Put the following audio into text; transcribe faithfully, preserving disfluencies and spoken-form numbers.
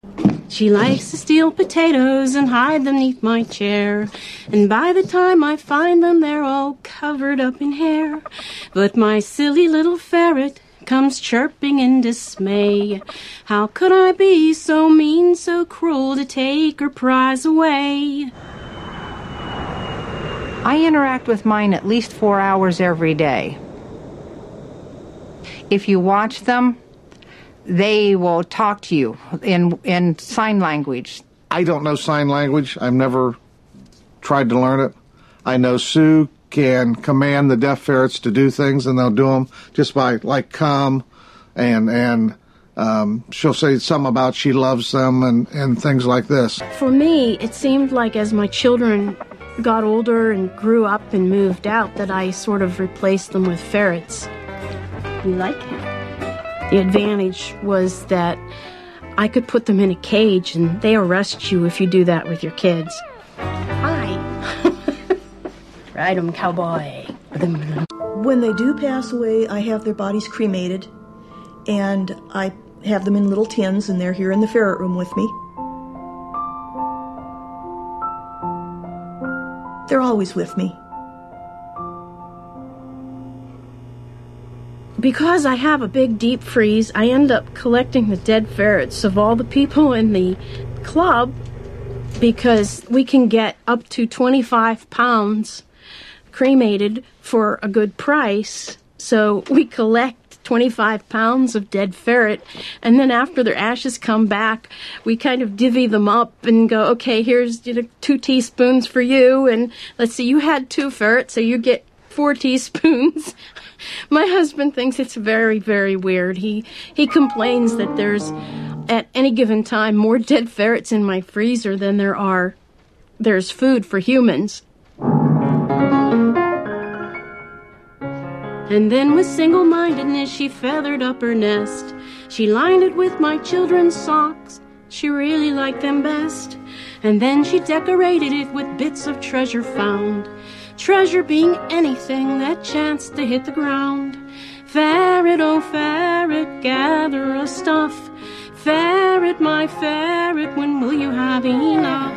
She likes to steal potatoes and hide them neath my chair, and by the time I find them, they're all covered up in hair. But my silly little ferret comes chirping in dismay. How could I be so mean, so cruel to take her prize away? I interact with mine at least four hours every day. If you watch them, they will talk to you in in sign language. I don't know sign language. I've never tried to learn it. I know Sue can command the deaf ferrets to do things, and they'll do them just by, like, come, and and um, she'll say something about she loves them and, and things like this. For me, it seemed like as my children got older and grew up and moved out that I sort of replaced them with ferrets. You like him? The advantage was that I could put them in a cage and they arrest you if you do that with your kids. Hi. Ride 'em, cowboy. When they do pass away, I have their bodies cremated, and I have them in little tins, and they're here in the ferret room with me. They're always with me. Because I have a big deep freeze, I end up collecting the dead ferrets of all the people in the club, because we can get up to twenty-five pounds cremated for a good price. So we collect twenty-five pounds of dead ferret, and then after their ashes come back, we kind of divvy them up and go, okay, here's, you know, two teaspoons for you, and let's see, you had two ferrets, so you get four teaspoons. My husband thinks it's very, very weird. He he complains that there's, at any given time, more dead ferrets in my freezer than there are there's food for humans. And then with single-mindedness she feathered up her nest. She lined it with my children's socks. She really liked them best. And then she decorated it with bits of treasure found. Treasure being anything that chanced to hit the ground. Ferret, oh ferret, gather a stuff. Ferret, my ferret, when will you have enough?